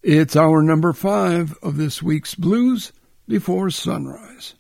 It's hour number 5 of this week's Blues Before Sunrise.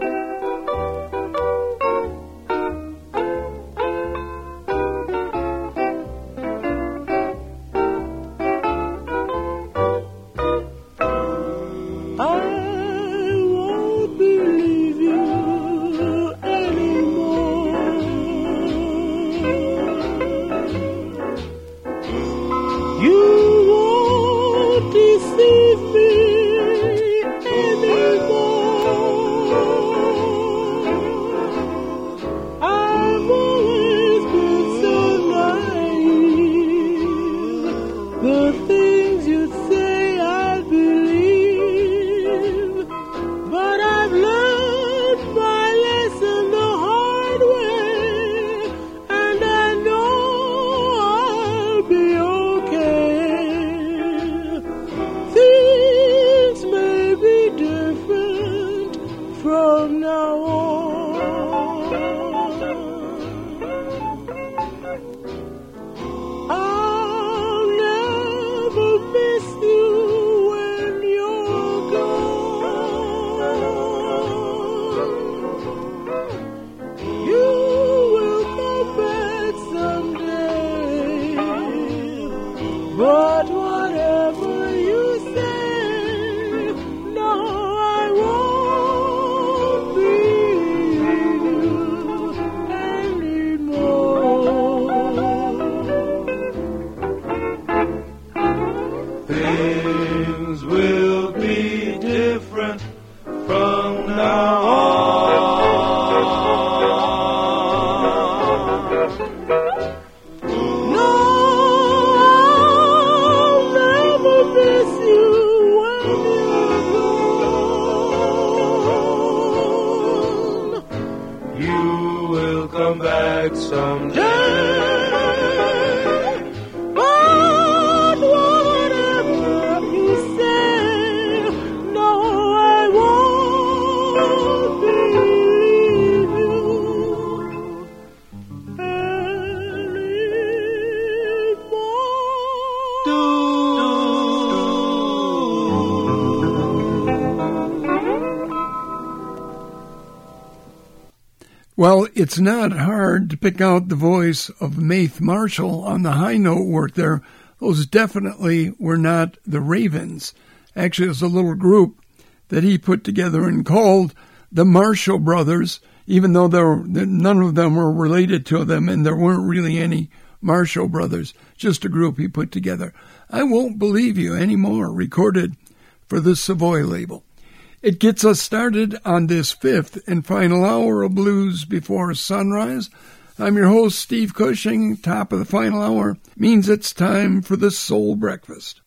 Well, it's not hard to pick out the voice of Maeve Marshall on the high note work there. Those definitely were not the Ravens. Actually, it was a little group that he put together and called the Marshall Brothers, even though none of them were related to them and there weren't really any Marshall Brothers, just a group he put together. I Won't Believe You Anymore, recorded for the Savoy label. It gets us started on this 5th and final hour of Blues Before Sunrise. I'm your host, Steve Cushing. Top of the final hour means it's time for the Soul Breakfast.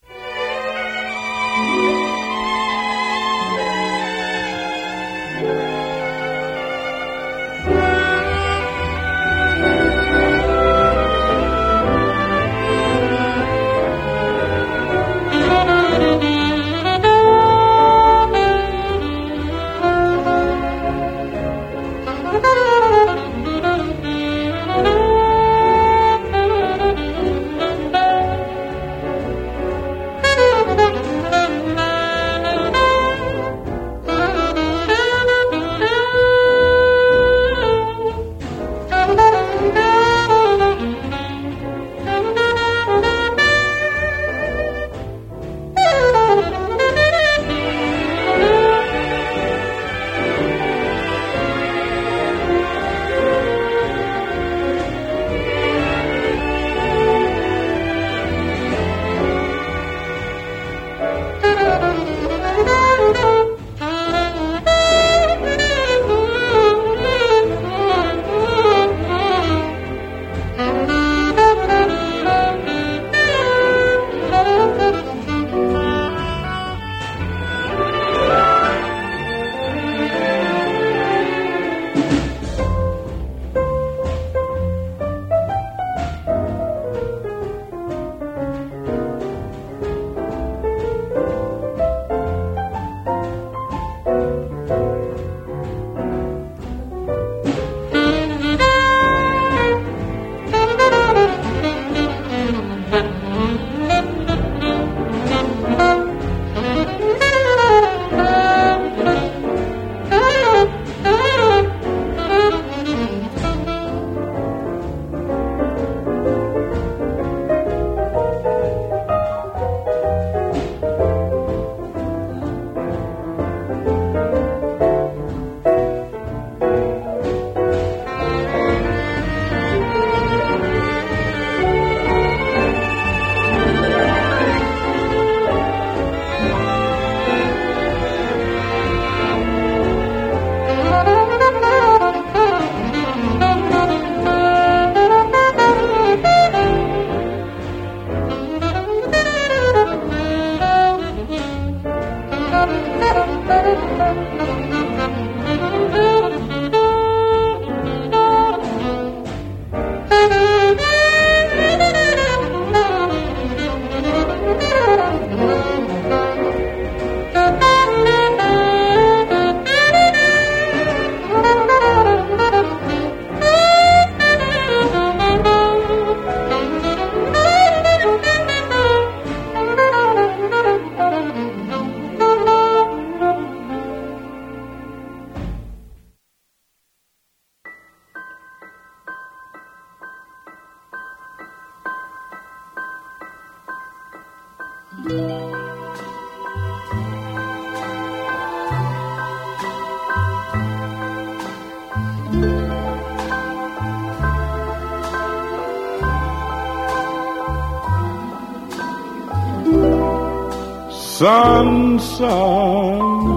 Son, son,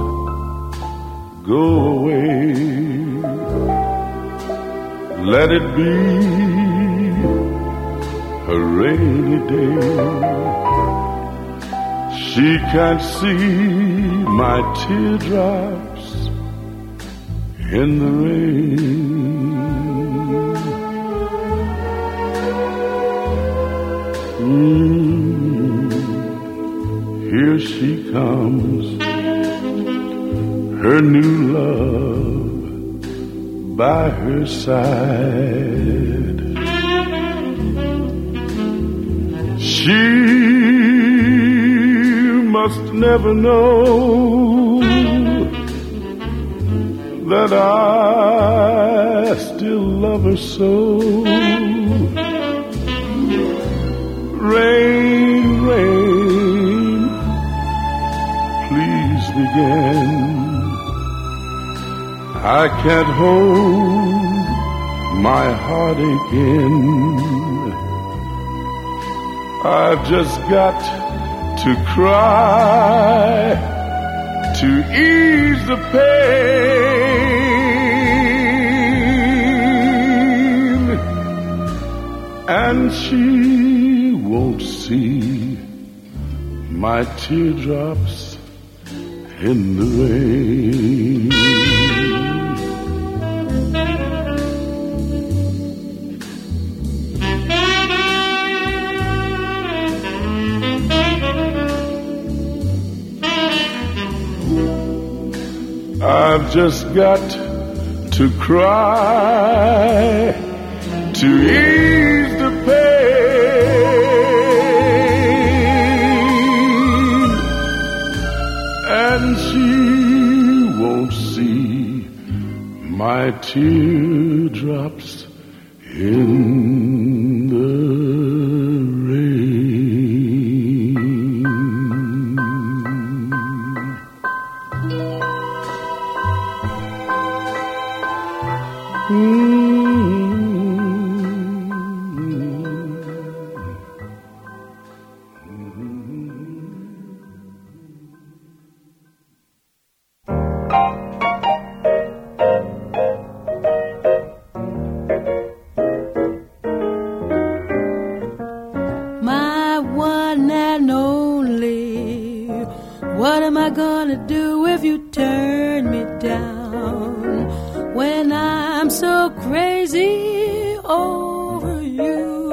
go away. Let it be a rainy day. She can't see my teardrops in the rain. Here she comes, her new love by her side. She must never know that I still love her so. Rain, rain, please begin. I can't hold my heartache in. I've just got to cry to ease the pain. And she won't see my teardrops in the rain. I've just got to cry to ease the pain. And she won't see my teardrops in the rain. My one and only, what am I gonna do if you turn me down when I'm so crazy over you?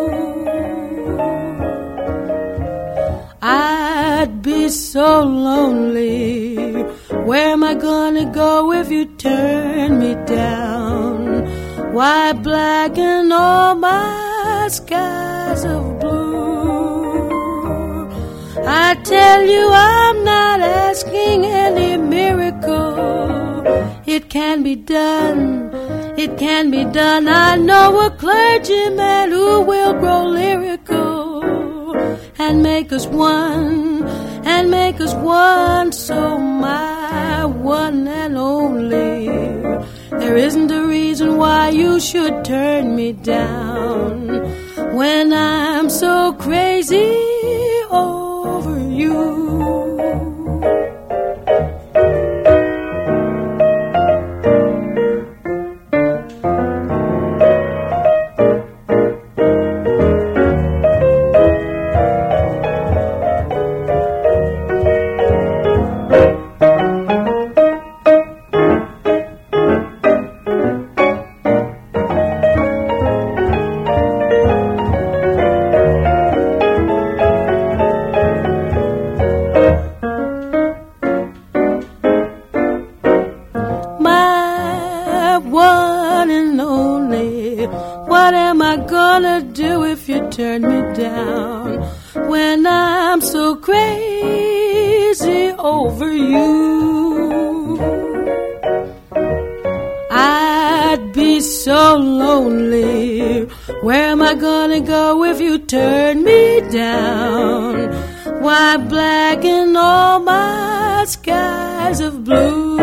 I'd be so lonely. Where am I gonna go if you turn me down? Why blacken all my skies of blue? I tell you I'm not asking any miracle. It can be done, it can be done. I know a clergyman who will grow lyrical and make us one, and make us one. So my one and only, there isn't a reason why you should turn me down when I'm so crazy over you. down when I'm so crazy over you. I'd be so lonely. Where am I gonna go if you turn me down? Why blacken all my skies of blue?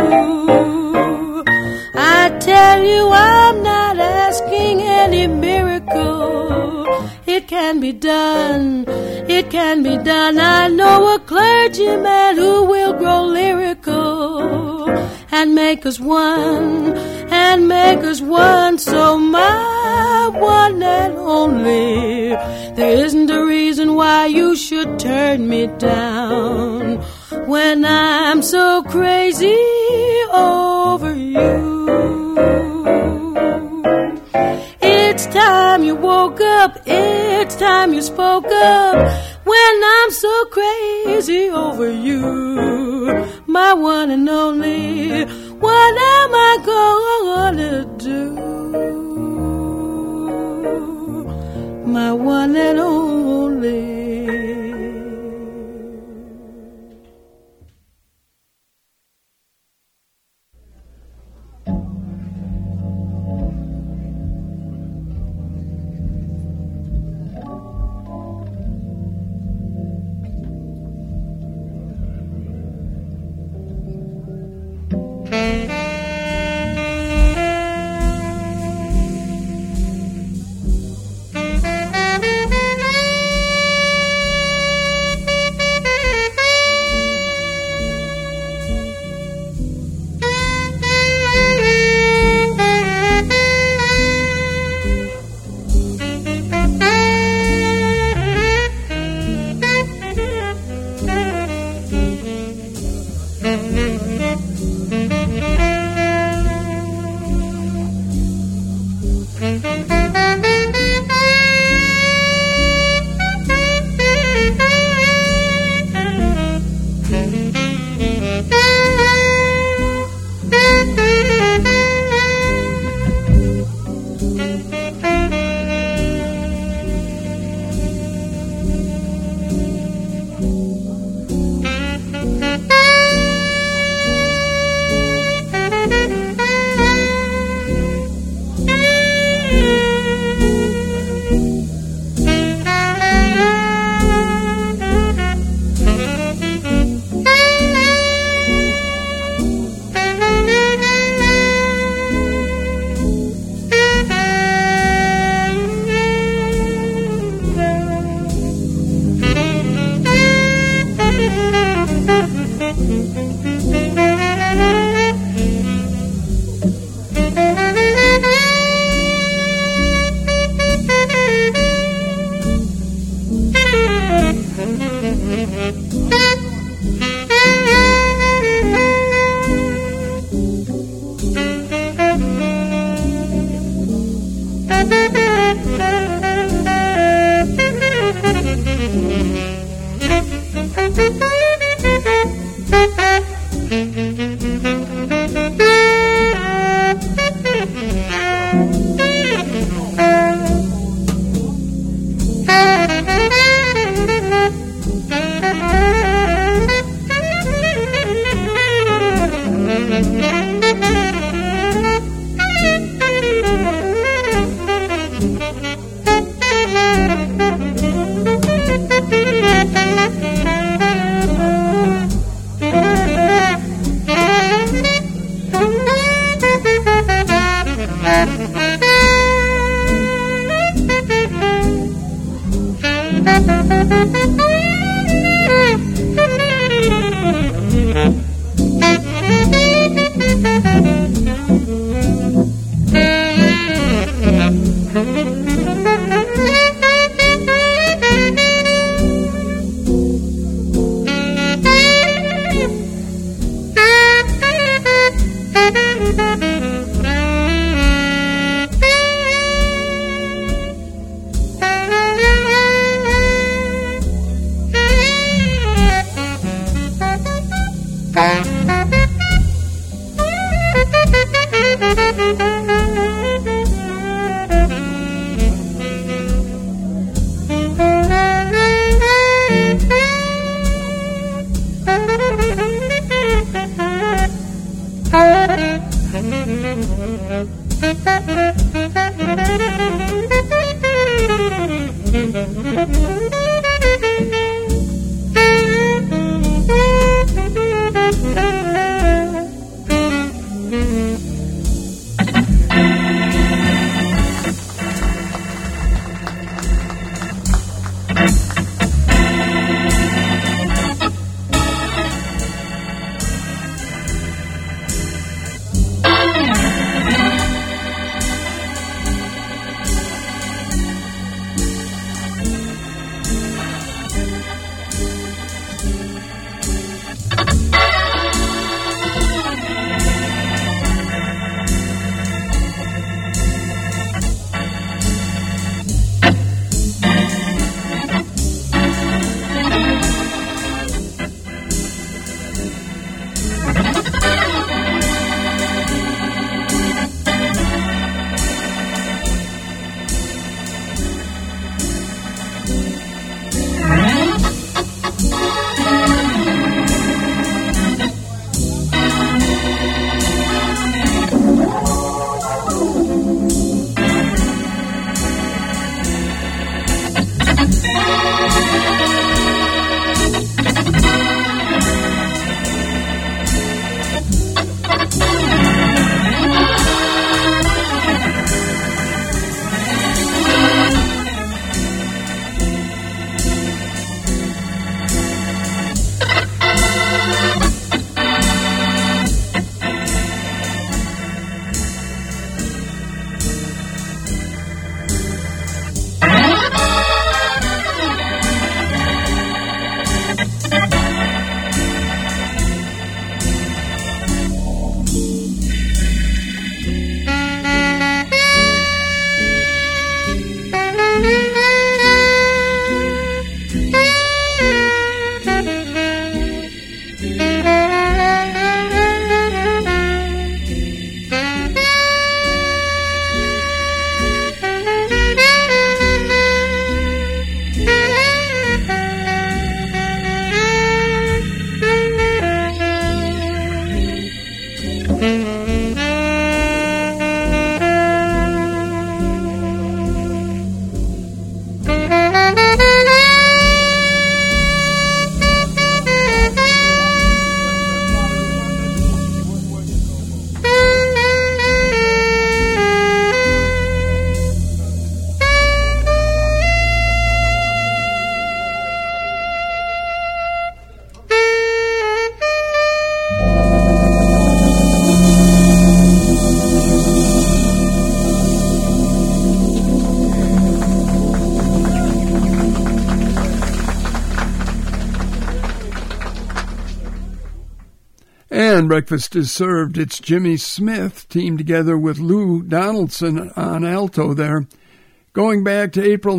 I tell you I'm not asking any miracle. It can be done, it can be done. I know a clergyman who will grow lyrical and make us one, and make us one. So my one and only, there isn't a reason why you should turn me down when I'm so crazy over you. It's time you woke up, it's time you spoke up when I'm so crazy over you. My one and only, what am I gonna do? My one and only. And breakfast is served. It's Jimmy Smith, teamed together with Lou Donaldson on alto there. Going back to April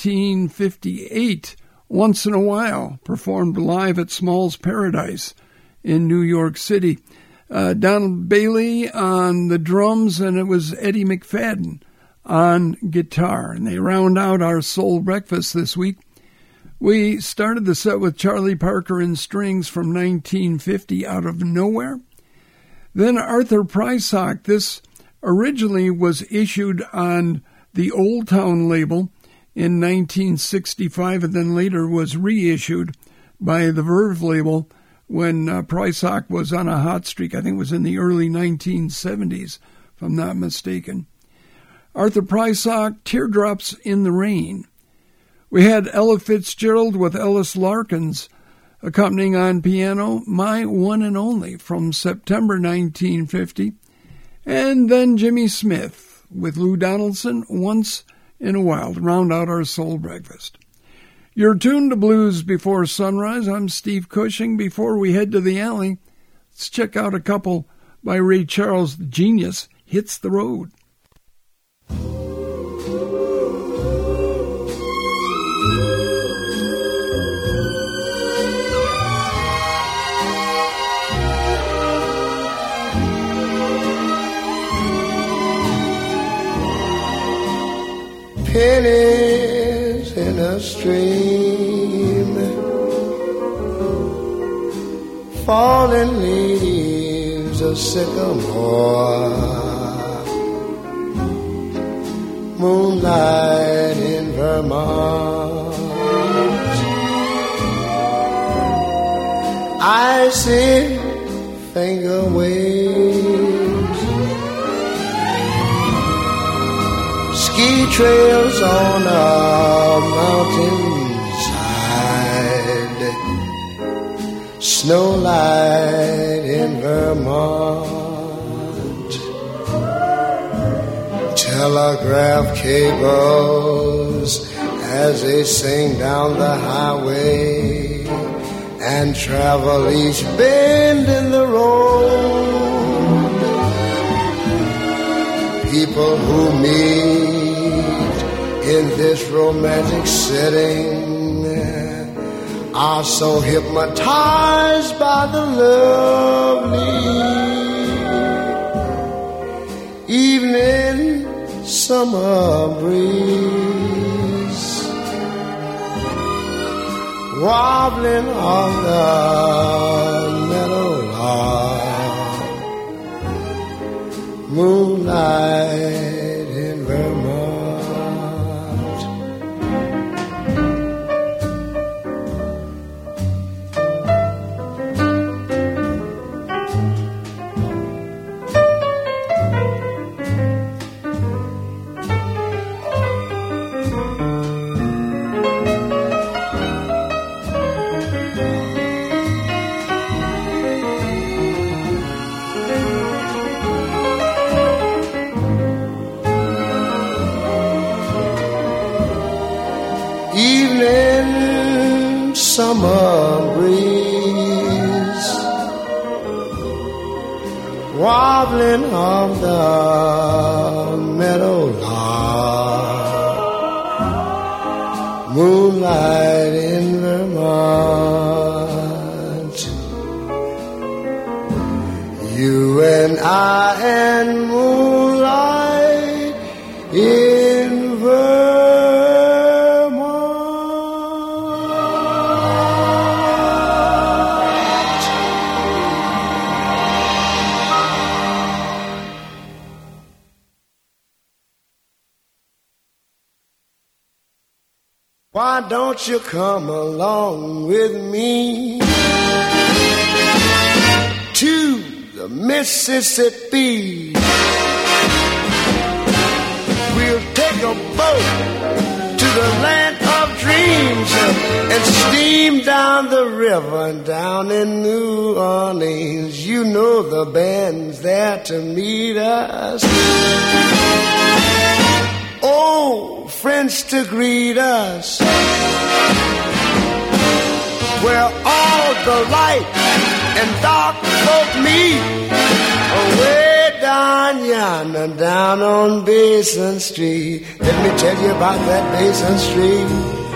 1958, Once in a While, performed live at Small's Paradise in New York City. Donald Bailey on the drums, and it was Eddie McFadden on guitar. And they round out our Soul Breakfast this week. We started the set with Charlie Parker and Strings from 1950, Out of Nowhere. Then Arthur Prysock. This originally was issued on the Old Town label in 1965 and then later was reissued by the Verve label when Prysock was on a hot streak. I think it was in the early 1970s, if I'm not mistaken. Arthur Prysock, Teardrops in the Rain. We had Ella Fitzgerald with Ellis Larkins accompanying on piano, My One and Only from September 1950. And then Jimmy Smith with Lou Donaldson, Once in a While, to round out our Soul Breakfast. You're tuned to Blues Before Sunrise. I'm Steve Cushing. Before we head to the alley, let's check out a couple by Ray Charles. The Genius Hits the Road. Pennies in a stream, falling leaves a sycamore, moonlight in Vermont. I see finger waves, ski trails on a mountainside, snowlight in Vermont, telegraph cables as they sing down the highway and travel each bend in the road. People who meet in this romantic setting are so hypnotized by the lovely evening summer breeze wobbling on the meadowlark, moonlight in Vermont. Evening summer breeze wobbling on the meadowlark, moonlight in Vermont. You and I and moonlight in Vermont. Why don't you come along with me to the Mississippi? We'll take a boat to the land of dreams and steam down the river and down in New Orleans. You know the band's there to meet us. Oh, friends to greet us, where all the light and dark folk meet, away down yonder, down on Basin Street. Let me tell you about that Basin Street.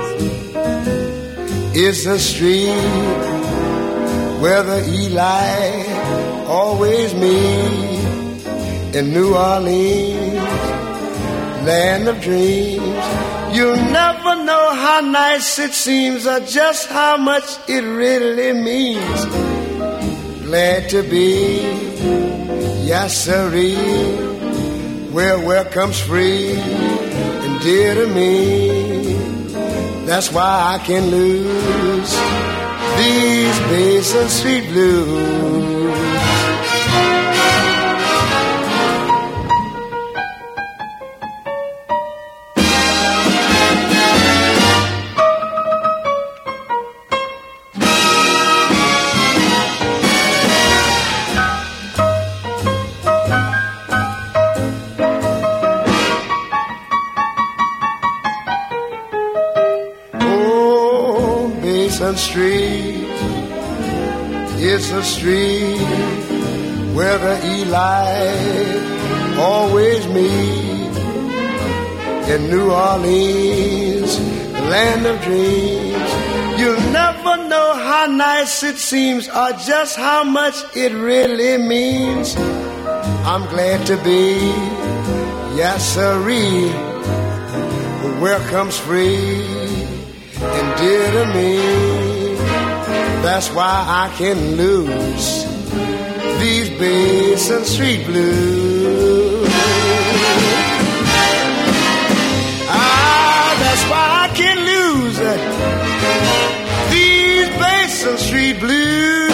It's a street where the Eli always meet in New Orleans, land of dreams. You'll never know how nice it seems or just how much it really means. Glad to be, yes sirree, where welcome's free and dear to me. That's why I can lose these Basin Street blues. Street, it's a street where the Eli always meet in New Orleans, land of dreams. You'll never know how nice it seems or just how much it really means. I'm glad to be, yes sirree, where comes free and dear to me. That's why I can lose these Basin Street blues. That's why I can't lose these Basin Street blues.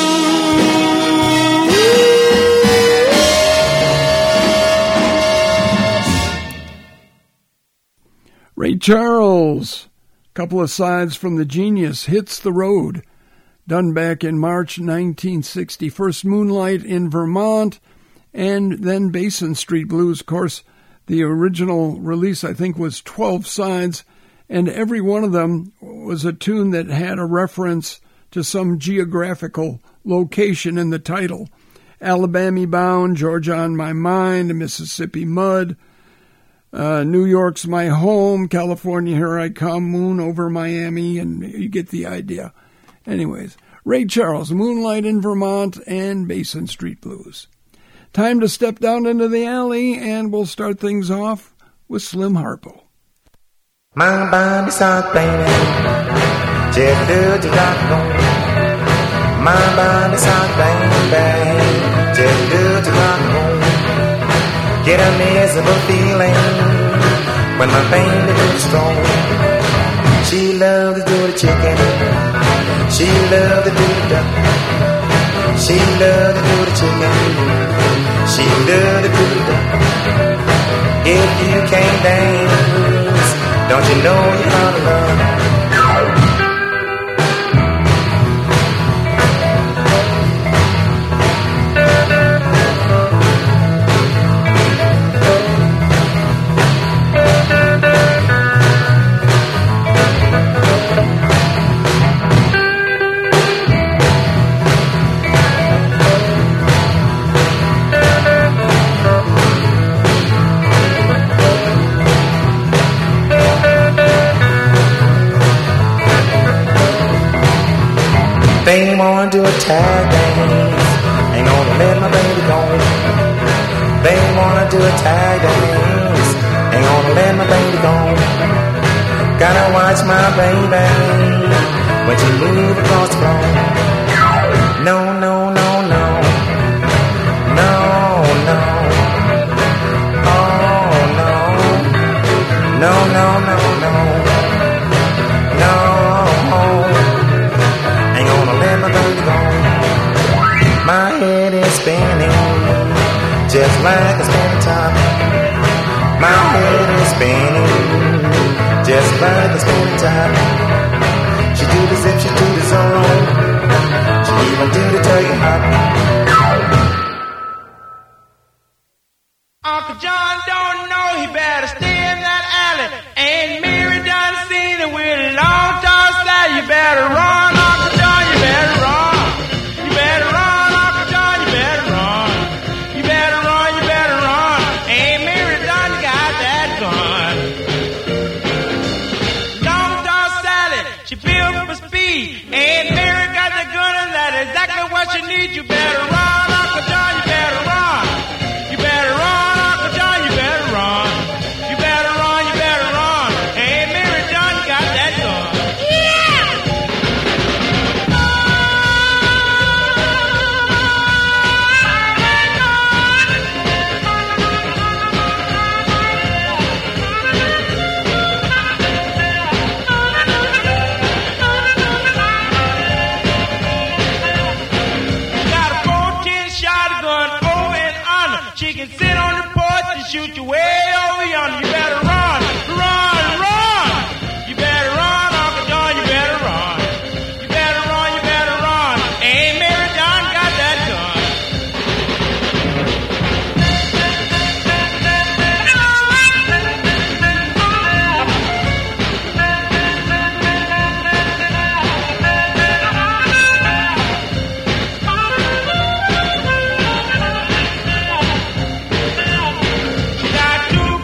Ray Charles, couple of sides from the Genius, Hits the Road, done back in March 1960. First Moonlight in Vermont, and then Basin Street Blues. Of course, the original release, I think, was 12 sides, and every one of them was a tune that had a reference to some geographical location in the title. Alabama Bound, Georgia on My Mind, Mississippi Mud, New York's My Home, California Here I Come, Moon over Miami, and you get the idea. Anyways, Ray Charles, Moonlight in Vermont, and Basin Street Blues. Time to step down into the alley, and we'll start things off with Slim Harpo. My body starts banging, just do the rock roll. My body starts banging, bang, just do the rock roll. Get a miserable feeling when my baby is strong. She loves to do the chicken, she loves to do the duck, she loves to do the chicken, she loves to do the duck. If you can't dance, don't you know you're out of love? They wanna do a tag dance, ain't gonna let my baby go. They wanna do a tag dance, ain't gonna let my baby go. Gotta watch my baby when she move across the floor. No, no, no, no, no, no, oh no, no, no, no, no, no. My head is spinning, just like a spinning top. My head is spinning, just like a spinning top. She do the zip, she do the zone, she even do the turkey hop. Uncle John don't know, he better stay in that alley. Ain't Mary done seen it with a long tall side. You better run, Uncle John, you better run. You better run. Ain't Mary got the gun and that is exactly what you need. You better run, Uncle John, you better run. You better run, Uncle John, you better run. You better run, you better run. Ain't Mary John got that gun. Shoot you way over yonder. You better run, run, run. You better run, Uncle John, you better run. You better run, you better run. Ain't Mary John got that gun. She got two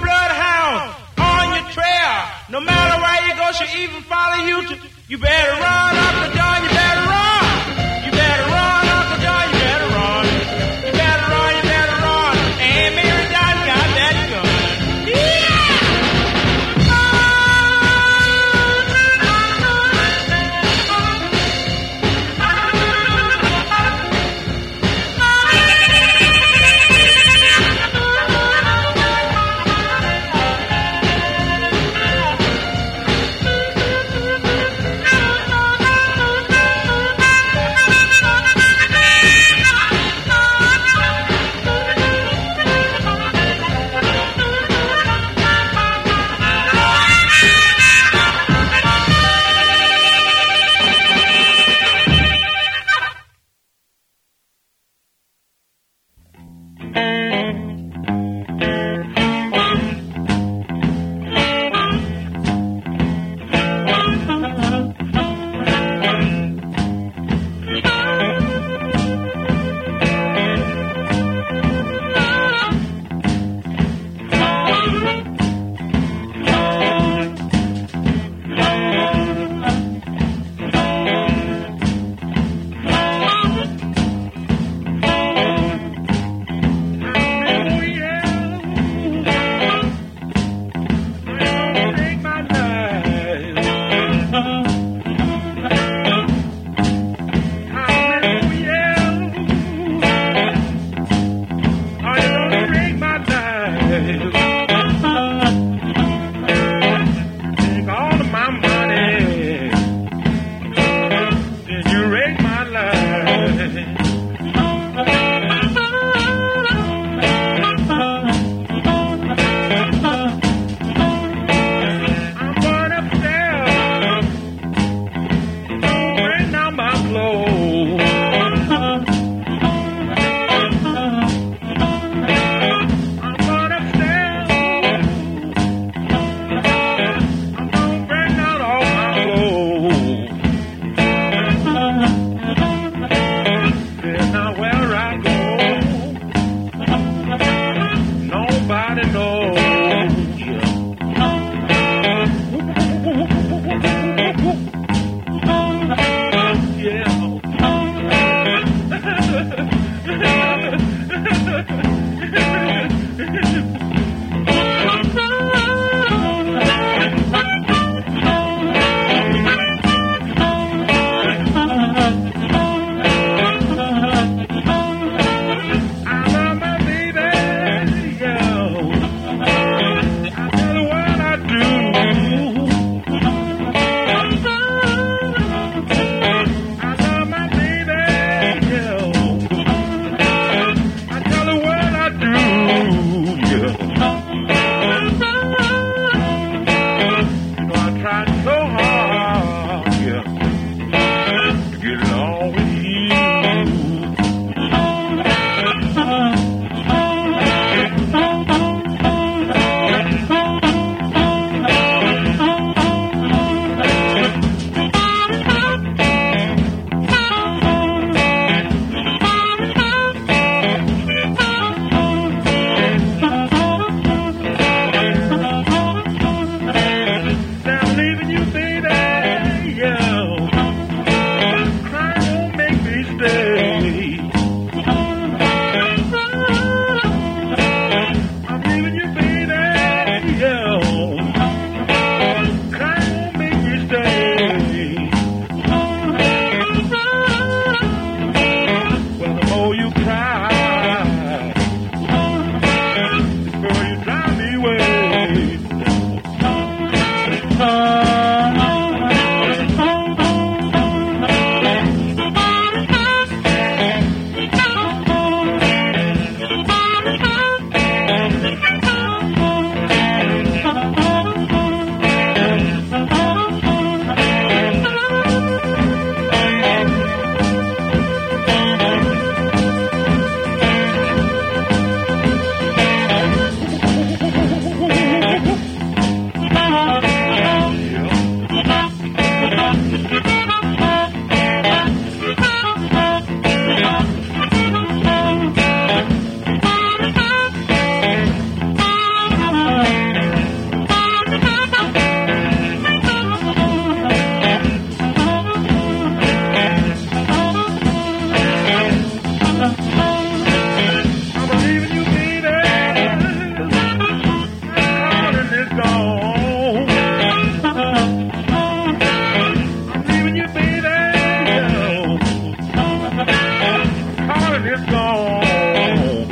is gone.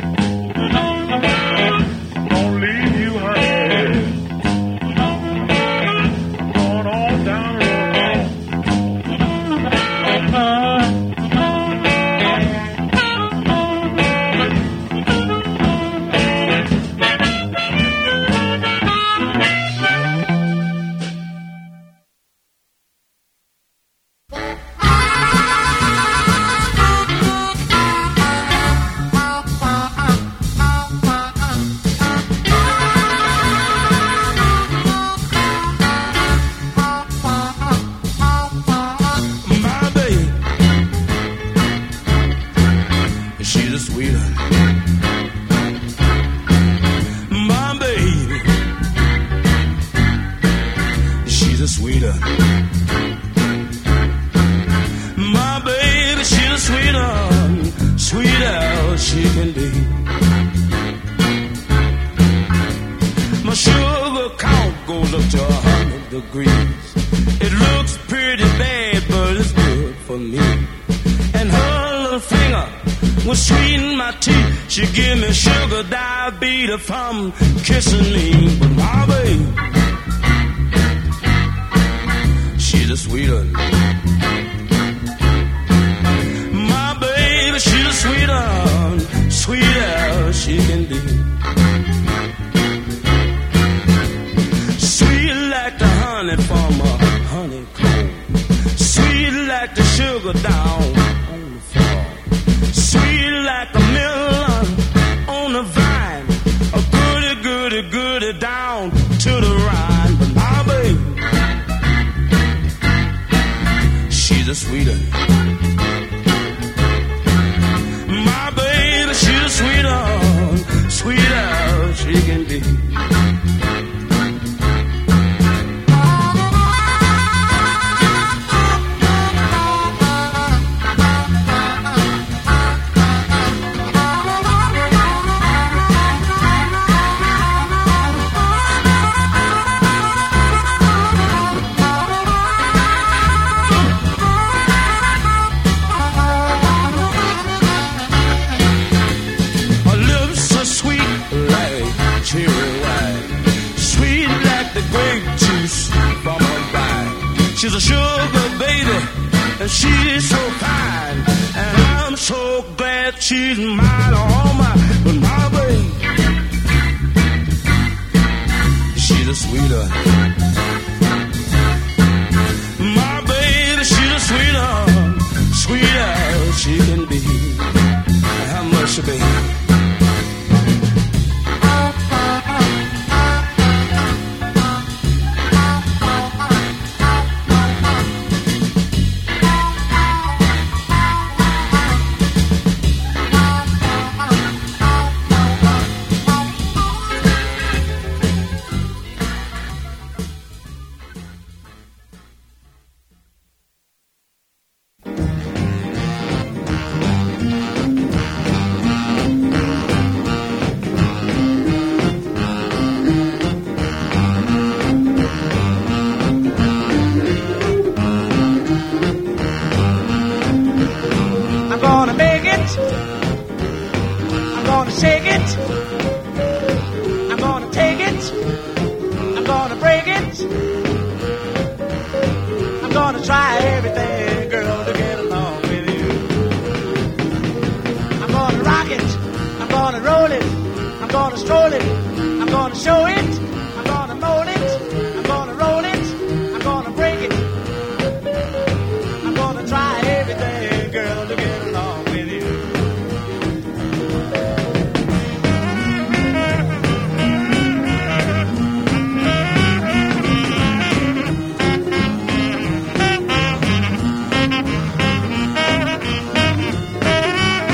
Gonna leave you, honey. Going on down the from kissing me, but my baby, she's a sweeter. My baby, she's a sweeter, sweet as she can be. Sweet like the honey from a honeycomb, sweet like the sugar down on the floor, sweet like a melon on the vine. Goody down to the Rhine, but my baby, she's a sweeter. My baby, she's a sweeter, sweet as she can be. She's a sugar baby, and she's so fine, and I'm so glad she's mine, all mine. But my baby, she's a sweeter. My baby, she's a sweeter, sweet as she can be. How much, baby?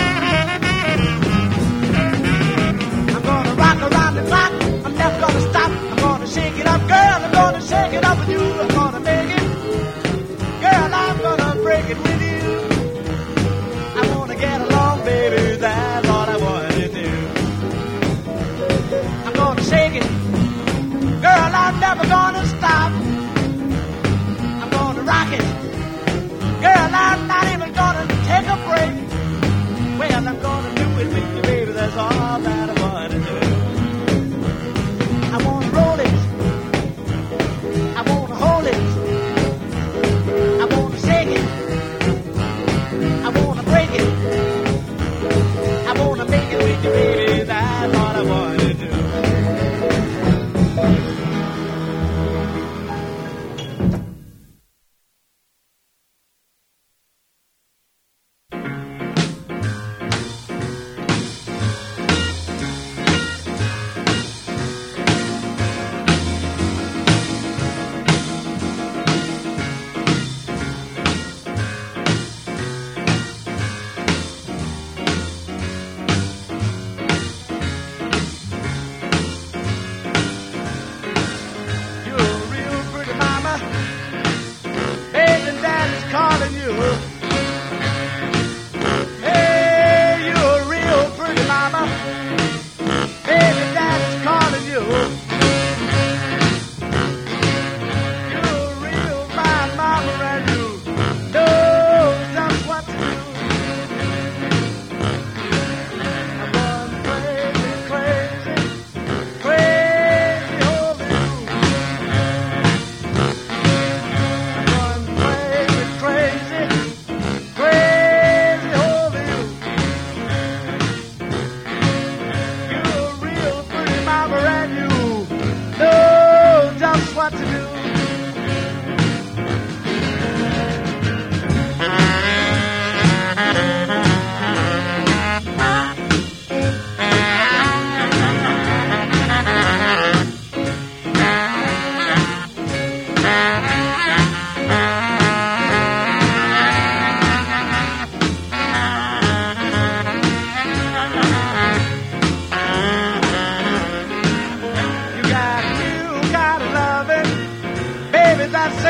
Stop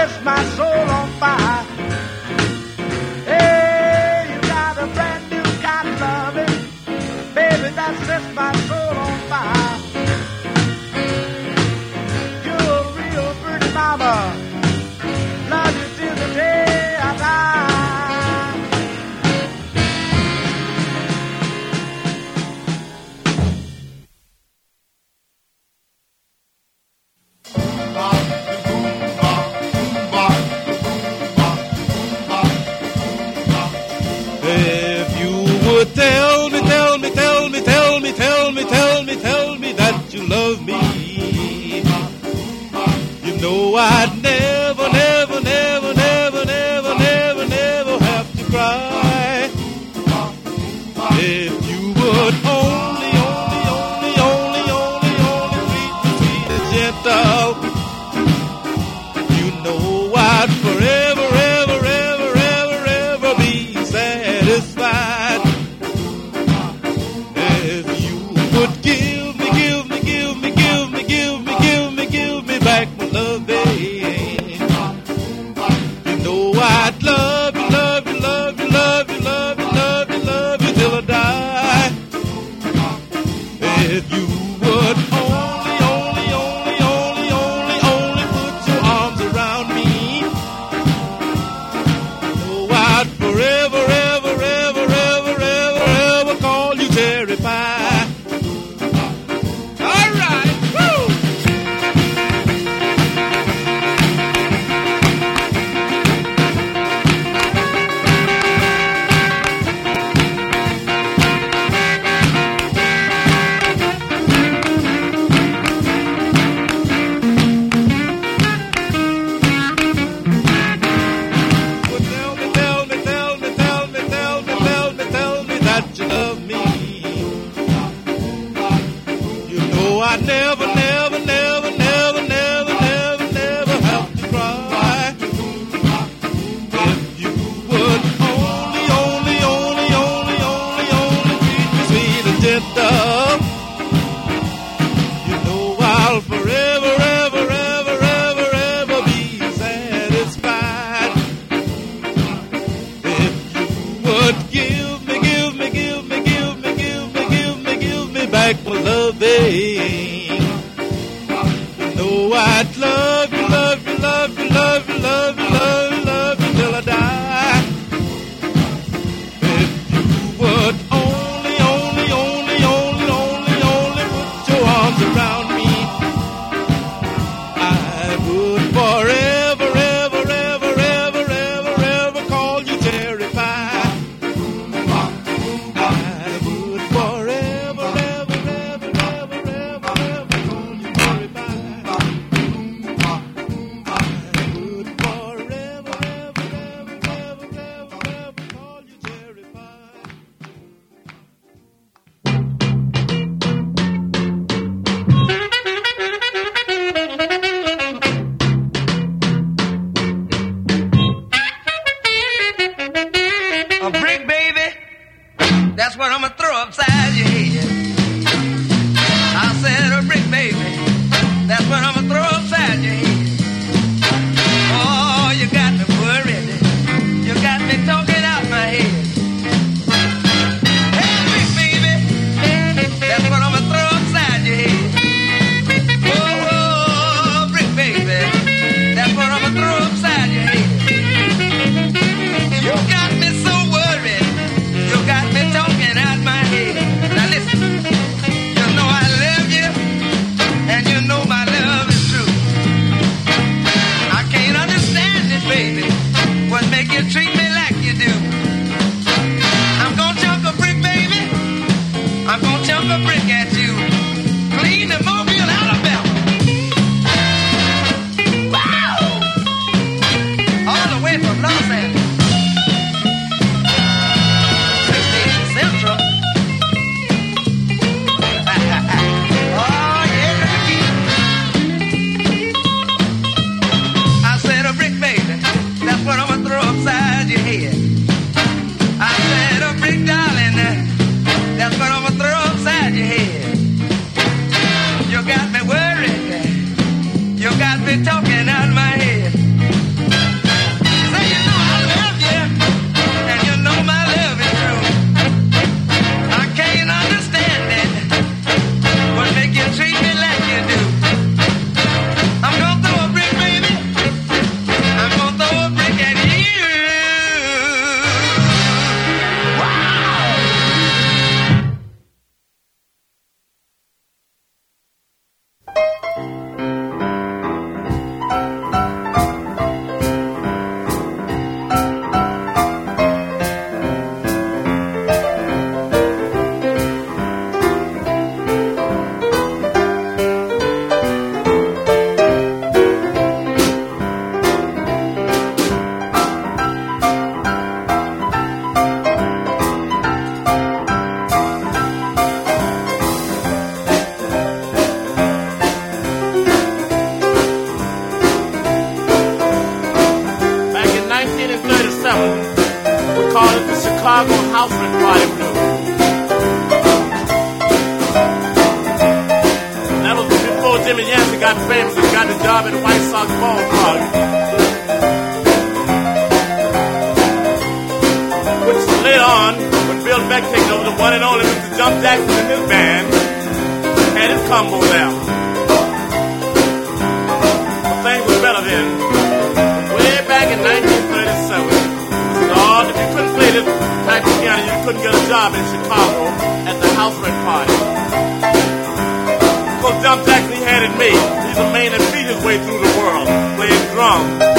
sets my soul on fire. Hey, you got a brand new kind of loving, baby, that sets my soul on fire. You're a real pretty mama, love you till the day I die. If you would tell me that you love me, you know I'd never have to cry. If you would only treat me sweet and gentle, you know I'd forever be satisfied. If you would give me back my love, babe, you know I'd love you till I die. If you would only put your arms around me, you know I'd forever call you cherry pie. All right, woo! Tell me that you love me. You know I never have to cry. If you would only treat me sweet and gentle, you know I'll forever be satisfied. If you would give me back my love, babe, you know I'd love you till I die. If you would only put your arms around me, I would forever call you cherry pie. I would forever call you cherry pie. I would forever call you cherry pie. A brick, baby, that's what I'm gonna throw upside your head. I said a brick, baby, that's what I'm gonna throw upside your head. Oh, you got me worried, you got me talking out my head. Hey, brick, baby, that's what I'm gonna throw upside your head. Oh, brick, baby, that's what I'm gonna throw upside your head. You got me so worried, you got me talking out my head. Now listen, you know I love you, and you know my love is true. I can't understand it, baby, what make you treat me like you do. I'm gonna chunk a brick, baby, I'm gonna chunk a brick at you. Clean the Mobile, Alabama. Wow! All the way from Los Angeles. Central. Oh, yeah, I said a brick, baby, that's what I'm gonna throw upside your head. I said a brick, darling, that's what I'm gonna throw upside your head. You Sox ballpark, which later on, when Bill Beck takes over, the one and only Mr. Jump Jackson and his band had his combo there. But things were better then. Way back in 1937, if you couldn't play this type of piano, you couldn't get a job in Chicago at the house rent party. Because Jump Jackson, he had it made. He's a man that beat his way through the world, playing drums.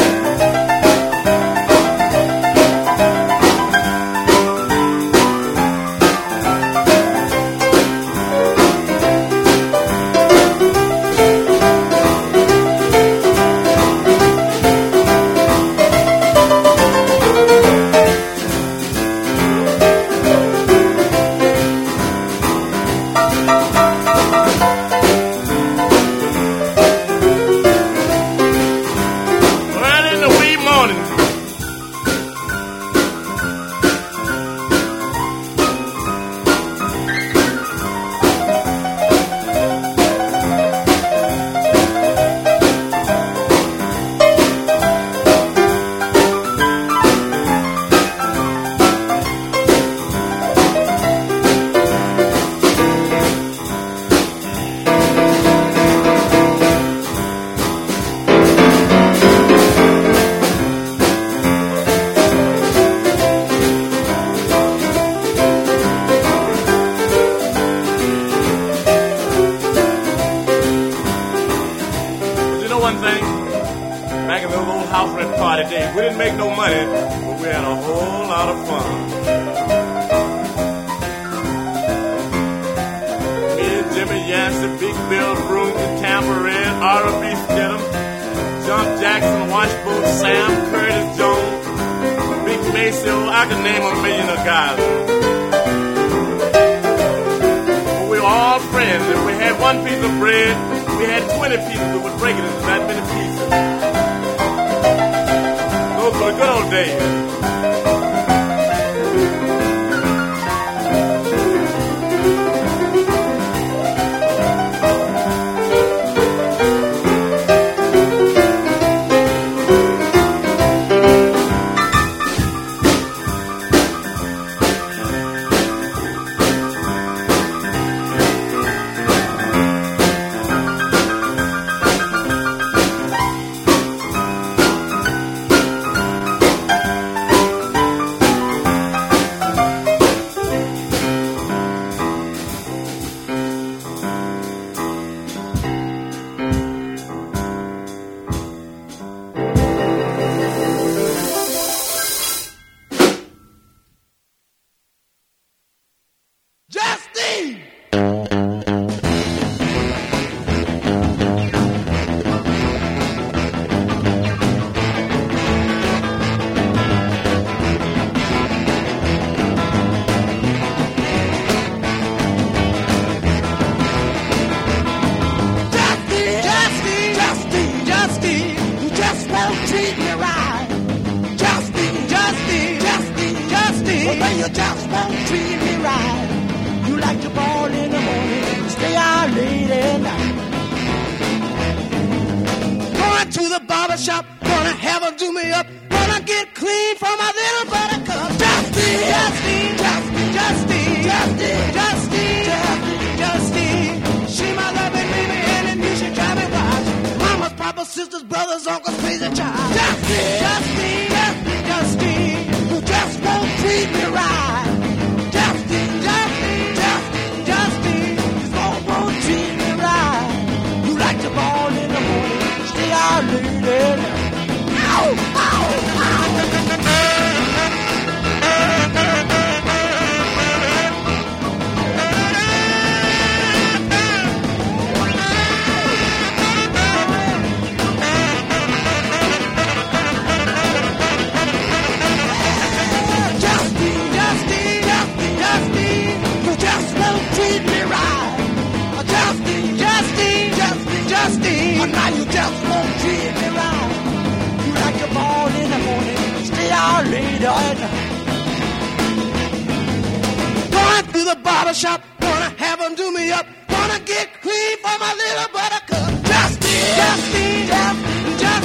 Barbershop, gonna have them do me up, gonna get clean for my little buttercup. Justine, Justine, Justine, Justine.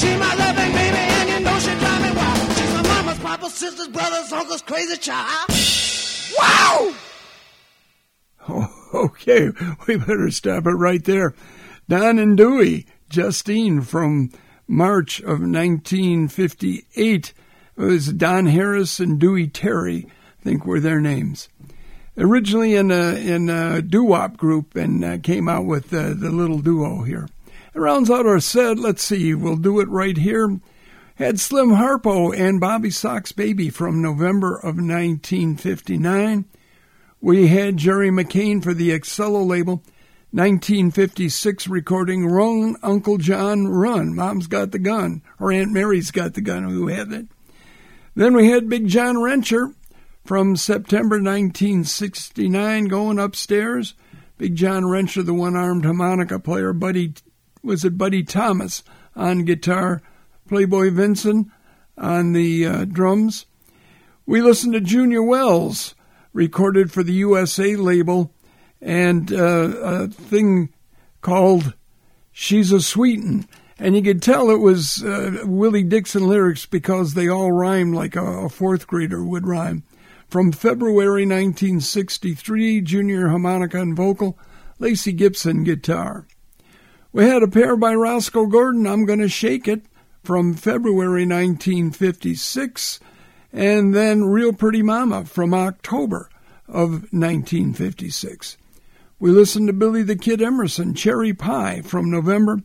She's my loving baby, and you know she drive me wild. She's my mama's, papa's, sisters, brothers, uncles, crazy child. Wow! Oh, okay, we better stop it right there. Don and Dewey, Justine from March of 1958. It was Don Harris and Dewey Terry, I think were their names. Originally in a doo-wop group and came out with the little duo here. It rounds out our set. Let's see, we'll do it right here. Had Slim Harpo and Bobby Sox Baby from November of 1959. We had Jerry McCain for the Excello label, 1956 recording, Run, Uncle John, Run. Mom's Got the Gun, or Aunt Mary's Got the Gun, who had it. Then we had Big John Rencher from September 1969, Going Upstairs. Big John Rencher, the one-armed harmonica player, Buddy Thomas on guitar, Playboy Vincent on the drums. We listened to Junior Wells, recorded for the USA label, and a thing called She's a Sweetin'. And you could tell it was Willie Dixon lyrics because they all rhymed like a fourth grader would rhyme. From February 1963, junior harmonica and vocal, Lacey Gibson guitar. We had a pair by Roscoe Gordon, I'm Gonna Shake It, from February 1956, and then Real Pretty Mama from October of 1956. We listened to Billy the Kid Emerson, Cherry Pie, from November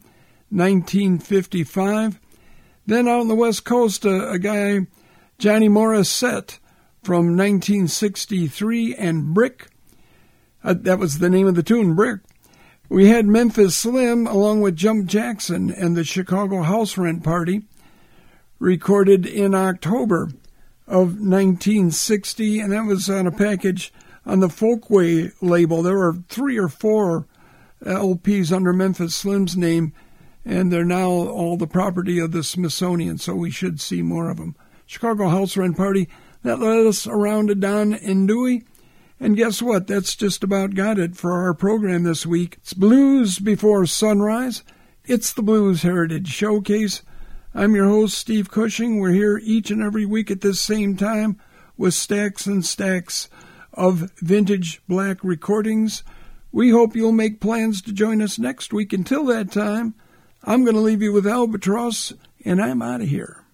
1955. Then out on the West Coast, a guy, Johnny Morissette, from 1963, and Brick. That was the name of the tune, Brick. We had Memphis Slim, along with Jump Jackson and the Chicago House Rent Party, recorded in October of 1960, and that was on a package on the Folkway label. There were 3 or 4 LPs under Memphis Slim's name, and they're now all the property of the Smithsonian, so we should see more of them. Chicago House Rent Party, that led us around to Don and Dewey. And guess what? That's just about got it for our program this week. It's Blues Before Sunrise. It's the Blues Heritage Showcase. I'm your host, Steve Cushing. We're here each and every week at this same time with stacks and stacks of vintage black recordings. We hope you'll make plans to join us next week. Until that time, I'm going to leave you with Albatross, and I'm out of here.